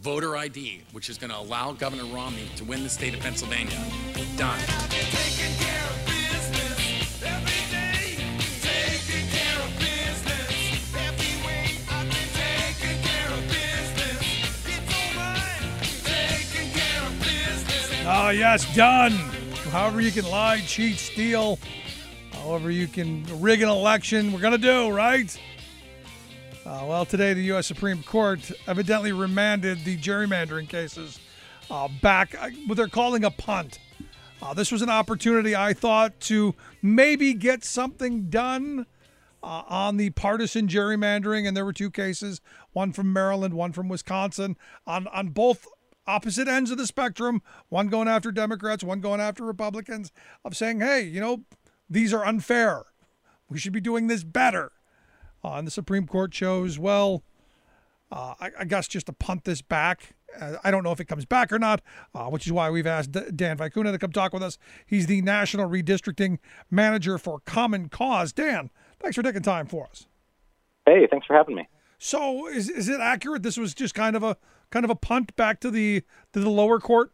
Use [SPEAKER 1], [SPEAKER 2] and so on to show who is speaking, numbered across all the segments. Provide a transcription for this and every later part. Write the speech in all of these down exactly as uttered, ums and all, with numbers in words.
[SPEAKER 1] voter I D, which is going to allow Governor Romney to win the state of Pennsylvania. Done.
[SPEAKER 2] Ah, yes, done. However you can lie, cheat, steal, however you can rig an election, we're going to do, right? Uh, well, today the U S Supreme Court evidently remanded the gerrymandering cases uh, back, uh, what they're calling a punt. Uh, this was an opportunity, I thought, to maybe get something done uh, on the partisan gerrymandering, and there were two cases, one from Maryland, one from Wisconsin, on, on both opposite ends of the spectrum, one going after Democrats, one going after Republicans, of saying, hey, you know, these are unfair. We should be doing this better. Uh, and the Supreme Court chose, well, uh, I, I guess just to punt this back. Uh, I don't know if it comes back or not, uh, which is why we've asked D- Dan Vicuna to come talk with us. He's the National Redistricting Manager for Common Cause. Dan, thanks for taking time for us.
[SPEAKER 3] Hey, thanks for having me.
[SPEAKER 2] So is is it accurate? This was just kind of a kind of a punt back to the to the lower court?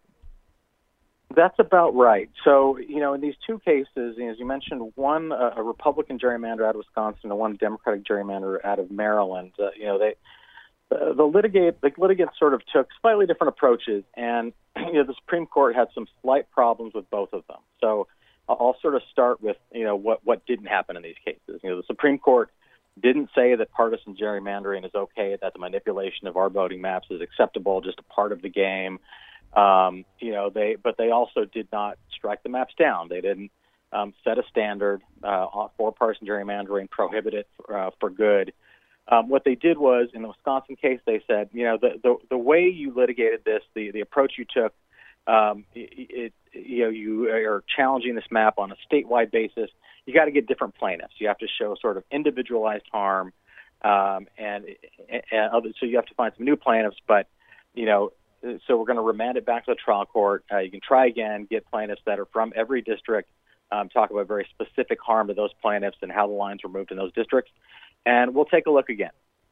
[SPEAKER 3] That's about right. So, you know, in these two cases, as you mentioned, one uh, a Republican gerrymander out of Wisconsin and one Democratic gerrymander out of Maryland. Uh, you know, they uh, the litigate the litigants sort of took slightly different approaches, and you know, the Supreme Court had some slight problems with both of them. So, I'll sort of start with you know what what didn't happen in these cases. You know, the Supreme Court didn't say that partisan gerrymandering is okay, that the manipulation of our voting maps is acceptable, just a part of the game. Um, you know, they, but they also did not strike the maps down. They didn't um, set a standard uh, for partisan gerrymandering, prohibit it uh, for good. Um, what they did was, in the Wisconsin case, they said, you know, the the, the way you litigated this, the, the approach you took, um, it, it, you know, you are challenging this map on a statewide basis. You got to get different plaintiffs. You have to show sort of individualized harm, um, and, and other, so you have to find some new plaintiffs. But you know, so we're going to remand it back to the trial court. Uh, you can try again, get plaintiffs that are from every district, um, talk about very specific harm to those plaintiffs and how the lines were moved in those districts, and we'll take a look again.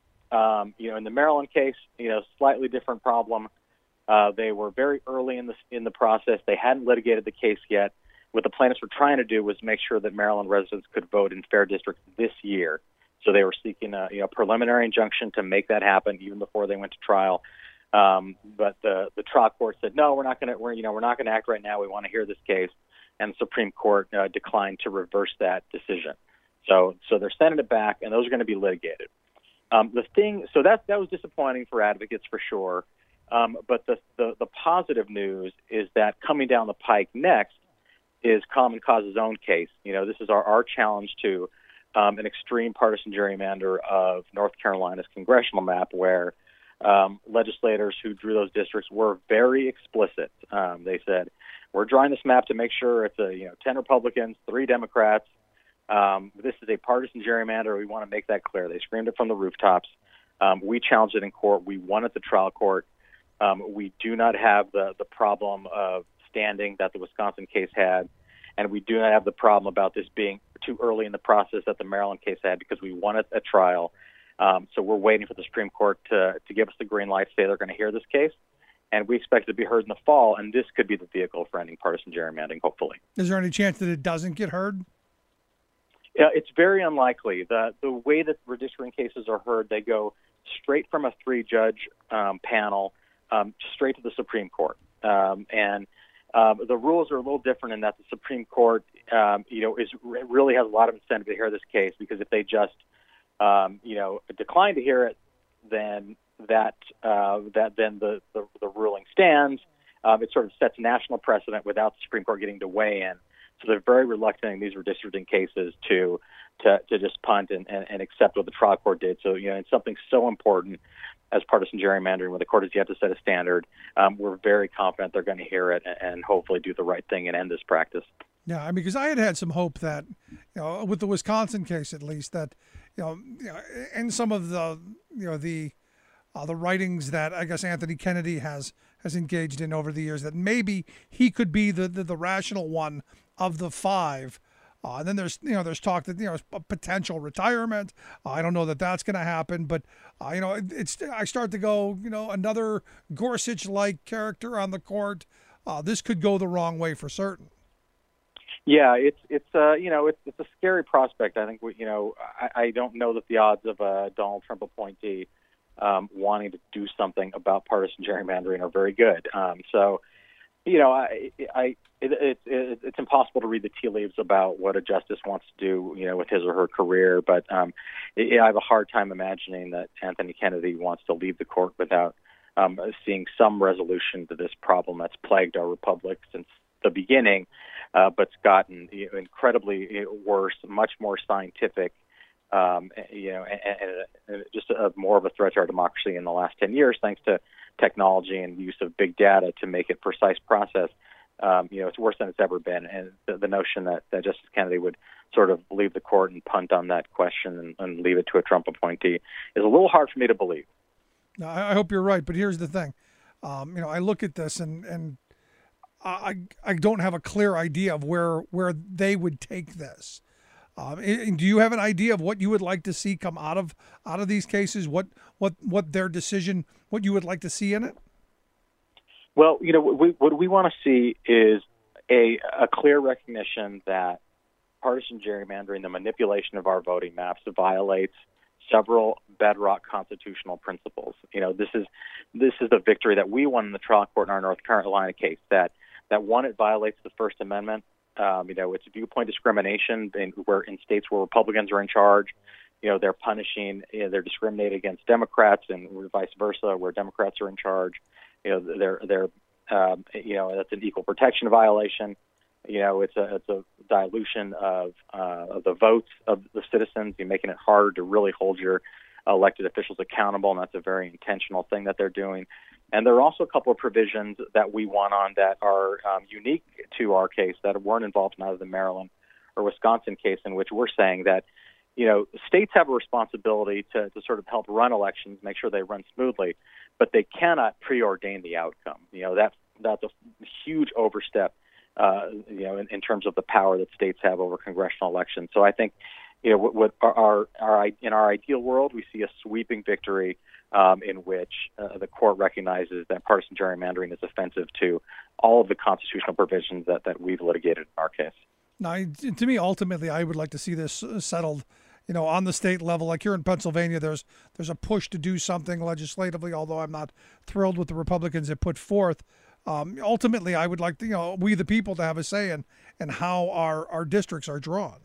[SPEAKER 3] Um, you know, in the Maryland case, you know, slightly different problem. Uh, they were very early in the in the process. They hadn't litigated the case yet. What the plaintiffs were trying to do was make sure that Maryland residents could vote in fair districts this year. So they were seeking a you know, preliminary injunction to make that happen even before they went to trial. Um, but the the trial court said, no, we're not going to we're you know we're not going to act right now. We want to hear this case, and the Supreme Court uh, declined to reverse that decision. So so they're sending it back, and those are going to be litigated. Um, the thing, so that that was disappointing for advocates for sure. Um, but the, the the positive news is that coming down the pike next is Common Cause's own case. You know, this is our, our challenge to um, an extreme partisan gerrymander of North Carolina's congressional map, where um, legislators who drew those districts were very explicit. Um, they said, we're drawing this map to make sure it's a, you know, ten Republicans, three Democrats. Um, this is a partisan gerrymander. We want to make that clear. They screamed it from the rooftops. Um, we challenged it in court. We won at the trial court. Um, we do not have the, the problem of standing that the Wisconsin case had, and we do not have the problem about this being too early in the process that the Maryland case had, because we won it at trial. Um, so we're waiting for the Supreme Court to, to give us the green light, say they're going to hear this case, and we expect it to be heard in the fall, and this could be the vehicle for ending partisan gerrymandering, hopefully.
[SPEAKER 2] Is there any chance that it doesn't get heard?
[SPEAKER 3] Yeah, it's very unlikely. The the way that redistricting cases are heard, they go straight from a three-judge um, panel um, straight to the Supreme Court. Um, and um, the rules are a little different in that the Supreme Court, um, you know, is really has a lot of incentive to hear this case, because if they just, um, you know, decline to hear it, then that uh, that then the, the, the ruling stands. Um, it sort of sets national precedent without the Supreme Court getting to weigh in. So they're very reluctant in these redistricting cases to to, to just punt and, and, and accept what the trial court did. So, you know, it's something so important as partisan gerrymandering, where the court has yet to set a standard. Um, we're very confident they're going to hear it and, and hopefully do the right thing and end this practice.
[SPEAKER 2] Yeah, I mean, because I had had some hope that, you know, with the Wisconsin case at least, that, you know, you know in some of the, you know, the uh, the writings that I guess Anthony Kennedy has has engaged in over the years, that maybe he could be the the, the rational one of the five Uh, and then there's you know there's talk that you know a potential retirement. Uh, I don't know that that's going to happen, but uh, you know it, it's I start to go you know another Gorsuch-like character on the court. Uh, this could go the wrong way for certain.
[SPEAKER 3] Yeah, it's it's uh you know it's it's a scary prospect. I think we, you know I, I don't know that the odds of a Donald Trump appointee um, wanting to do something about partisan gerrymandering are very good. Um, so you know I I it, it, it, it's impossible to read the tea leaves about what a justice wants to do you know with his or her career, but um, it, I have a hard time imagining that Anthony Kennedy wants to leave the court without um, seeing some resolution to this problem that's plagued our republic since the beginning. Uh, but it's gotten you know, incredibly worse, much more scientific, um, you know, and, and, and just a, more of a threat to our democracy in the last ten years, thanks to technology and use of big data to make it precise process. Um, you know, it's worse than it's ever been. And the, the notion that, that Justice Kennedy would sort of leave the court and punt on that question and, and leave it to a Trump appointee is a little hard for me to believe.
[SPEAKER 2] No, I hope you're right. But here's the thing. Um, you know, I look at this and, and I I don't have a clear idea of where where they would take this. Um, and do you have an idea of what you would like to see come out of out of these cases? What what what their decision? What you would like to see in it?
[SPEAKER 3] Well, you know, what we, what we want to see is a a clear recognition that partisan gerrymandering, the manipulation of our voting maps, violates several bedrock constitutional principles. You know, this is this is the victory that we won in the trial court in our North Carolina case. That That one, it violates the First Amendment. Um, you know, it's viewpoint discrimination in, where in states where Republicans are in charge, you know, they're punishing, you know, they're discriminating against Democrats, and vice versa, where Democrats are in charge. You know, they're they're um, you know, that's an equal protection violation. You know, it's a it's a dilution of uh, of the votes of the citizens. You're making it harder to really hold your elected officials accountable, and that's a very intentional thing that they're doing. And there are also a couple of provisions that we want on that are um, unique to our case that weren't involved in either the Maryland or Wisconsin case, in which we're saying that, you know, states have a responsibility to, to sort of help run elections, make sure they run smoothly, but they cannot preordain the outcome. You know, that's, that's a huge overstep, uh, you know, in, in terms of the power that states have over congressional elections. So I think, you know, what, what our, our, in our ideal world, we see a sweeping victory Um, in which uh, the court recognizes that partisan gerrymandering is offensive to all of the constitutional provisions that, that we've litigated in our case.
[SPEAKER 2] Now, to me, ultimately, I would like to see this settled, you know, on the state level. Like here in Pennsylvania, there's there's a push to do something legislatively, although I'm not thrilled with the Republicans that put forth. Um, ultimately, I would like, to, you know, we the people to have a say in, in how our, our districts are drawn.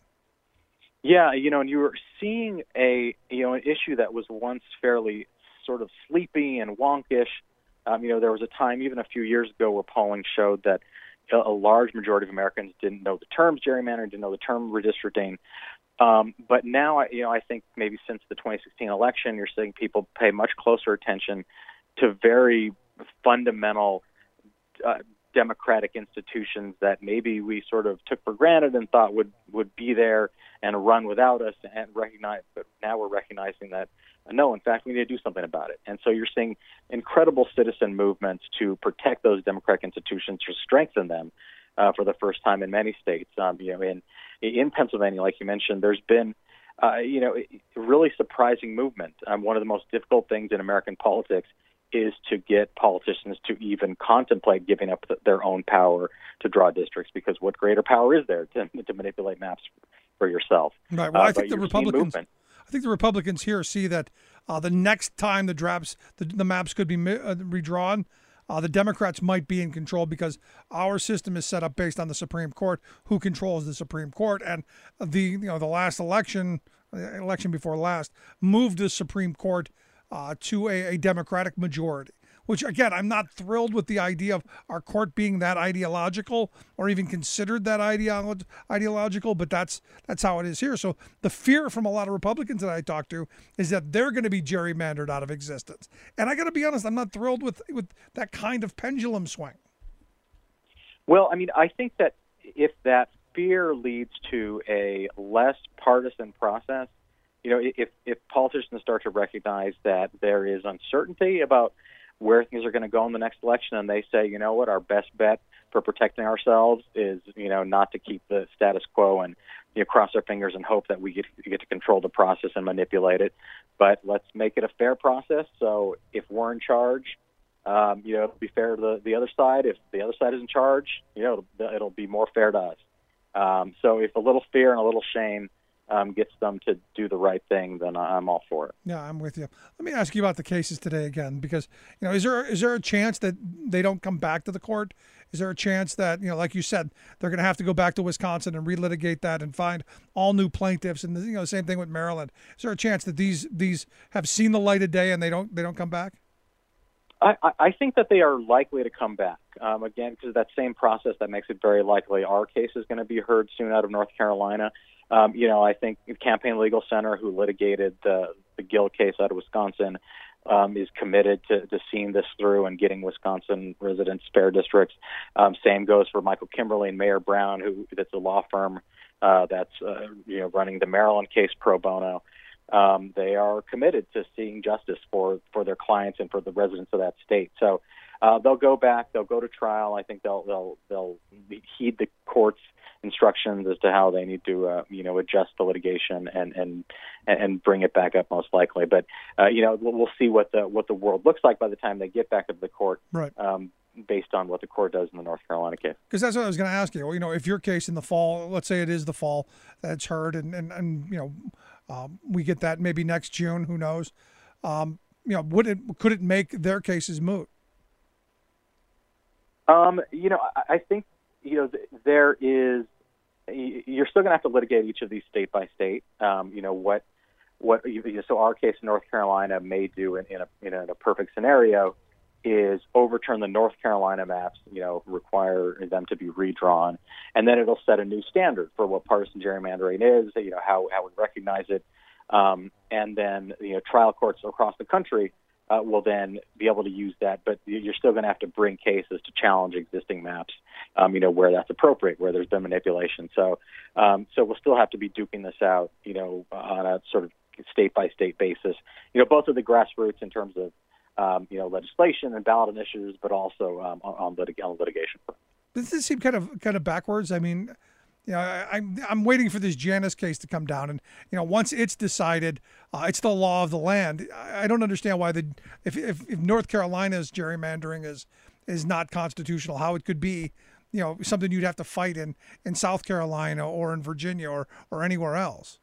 [SPEAKER 3] Yeah, you know, and you were seeing a, you know, an issue that was once fairly sort of sleepy and wonkish. Um, you know, there was a time even a few years ago where polling showed that a, a large majority of Americans didn't know the terms gerrymandering, didn't know the term redistricting. Um, but now, you know, I think maybe since the twenty sixteen election, you're seeing people pay much closer attention to very fundamental uh, democratic institutions that maybe we sort of took for granted and thought would, would be there and run without us, and recognize, but now we're recognizing that no, in fact, we need to do something about it. And so you're seeing incredible citizen movements to protect those democratic institutions, to strengthen them uh, for the first time in many states. Um, you know, in in Pennsylvania, like you mentioned, there's been, uh, you know, a really surprising movement. Um, one of the most difficult things in American politics is to get politicians to even contemplate giving up th- their own power to draw districts, because what greater power is there to, to manipulate maps for yourself?
[SPEAKER 2] Right. Well,
[SPEAKER 3] uh,
[SPEAKER 2] I think the Republicans. I think the Republicans here see that uh, the next time the drafts, the, the maps could be uh, redrawn, uh, the Democrats might be in control, because our system is set up based on the Supreme Court, who controls the Supreme Court, and the you know the last election, election before last, moved the Supreme Court uh, to a, a Democratic majority. Which, again, I'm not thrilled with the idea of our court being that ideological, or even considered that ideolo- ideological, but that's that's how it is here. So the fear from a lot of Republicans that I talk to is that they're going to be gerrymandered out of existence. And I got to be honest, I'm not thrilled with, with that kind of pendulum swing.
[SPEAKER 3] Well, I mean, I think that if that fear leads to a less partisan process, you know, if, if politicians start to recognize that there is uncertainty about where things are going to go in the next election, and they say, you know what, our best bet for protecting ourselves is, you know, not to keep the status quo and you know, cross our fingers and hope that we get, get to control the process and manipulate it. But let's make it a fair process. So if we're in charge, um, you know, it'll be fair to the, the other side. If the other side is in charge, you know, it'll, it'll be more fair to us. Um, so if a little fear and a little shame um, gets them to do the right thing, then I'm all for it.
[SPEAKER 2] Yeah, I'm with you. Let me ask you about the cases today again, because, you know, is there is there a chance that they don't come back to the court? Is there a chance that, you know, like you said, they're going to have to go back to Wisconsin and relitigate that and find all new plaintiffs? And, you know, same thing with Maryland. Is there a chance that these these have seen the light of day and they don't they don't come back?
[SPEAKER 3] I, I think that they are likely to come back, um, again, because that same process that makes it very likely our case is going to be heard soon out of North Carolina. Um, you know, I think Campaign Legal Center, who litigated the, the Gill case out of Wisconsin, um, is committed to, to seeing this through and getting Wisconsin residents spare districts. Um, same goes for Michael Kimberly and Mayor Brown, who that's a law firm uh, that's uh, you know running the Maryland case pro bono. Um, they are committed to seeing justice for, for their clients and for the residents of that state. So uh, they'll go back, they'll go to trial. I think they'll they'll they'll heed the court's instructions as to how they need to uh, you know adjust the litigation and and and bring it back up most likely. But uh, you know we'll, we'll see what the what the world looks like by the time they get back to the court.
[SPEAKER 2] Right.
[SPEAKER 3] Um, based on what the court does in the North Carolina case.
[SPEAKER 2] Because that's what I was going to ask you. Well, you know, if your case in the fall, let's say it is the fall that's heard, and, and, and you know, um, we get that maybe next June, who knows? Um, you know, would it could it make their cases moot?
[SPEAKER 3] Um, you know, I, I think, you know, th- there is, you're still going to have to litigate each of these state by state. Um, you know, what, what, you, so our case in North Carolina may do in, in, a, in a perfect scenario is overturn the North Carolina maps, you know, require them to be redrawn, and then it'll set a new standard for what partisan gerrymandering is, you know, how, how we recognize it, um, and then, you know, trial courts across the country uh, will then be able to use that, but you're still going to have to bring cases to challenge existing maps, um, you know, where that's appropriate, where there's been manipulation. So, um, so we'll still have to be duking this out, you know, on a sort of state-by-state basis, you know, both of the grassroots in terms of Um, you know, legislation and ballot initiatives, but also um, on, on, litig- on litigation.
[SPEAKER 2] Does this seem kind of kind of backwards? I mean, you know, I, I'm I'm waiting for this Janus case to come down, and you know, once it's decided, uh, it's the law of the land. I, I don't understand why the if, if if North Carolina's gerrymandering is is not constitutional, how it could be, you know, something you'd have to fight in in South Carolina or in Virginia or or anywhere else.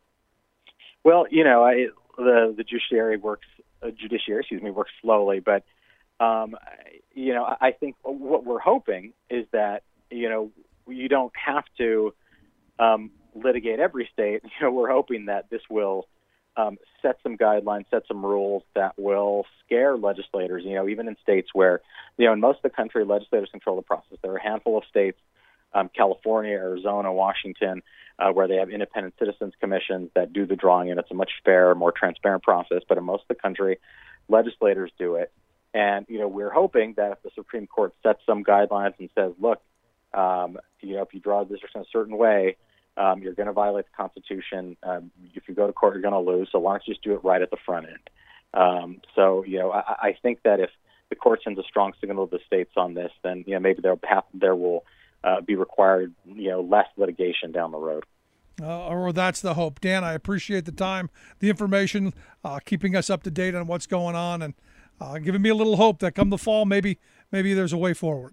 [SPEAKER 3] Well, you know, I, the the judiciary works. Uh, judiciary, excuse me, works slowly, but um, you know, I think what we're hoping is that you know you don't have to um, litigate every state. You know, we're hoping that this will um, set some guidelines, set some rules that will scare legislators. You know, even in states where you know in most of the country legislators control the process. There are a handful of states, um, California, Arizona, Washington, Uh, where they have independent citizens commissions that do the drawing, and it's a much fairer, more transparent process. But in most of the country, legislators do it. And, you know, we're hoping that if the Supreme Court sets some guidelines and says, look, um, you know, if you draw districts in a certain way, um, you're going to violate the Constitution. Um, if you go to court, you're going to lose. So why don't you just do it right at the front end? Um, so, you know, I, I think that if the court sends a strong signal to the states on this, then, you know, maybe there, there will Uh, be required, you know, less litigation down the road.
[SPEAKER 2] Uh, or that's the hope. Dan, I appreciate the time, the information, uh, keeping us up to date on what's going on, and uh, giving me a little hope that come the fall, maybe maybe there's a way forward.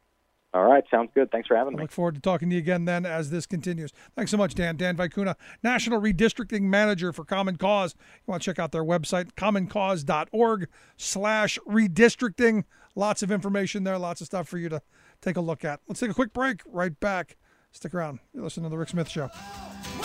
[SPEAKER 3] All right, sounds good. Thanks for having
[SPEAKER 2] I
[SPEAKER 3] me.
[SPEAKER 2] look forward to talking to you again then as this continues. Thanks so much, Dan. Dan Vicuna, National Redistricting Manager for Common Cause. You want to check out their website, commoncause.org slash redistricting. Lots of information there, lots of stuff for you to take a look at. Let's take a quick break. Right back. Stick around. You're listening to The Rick Smith Show.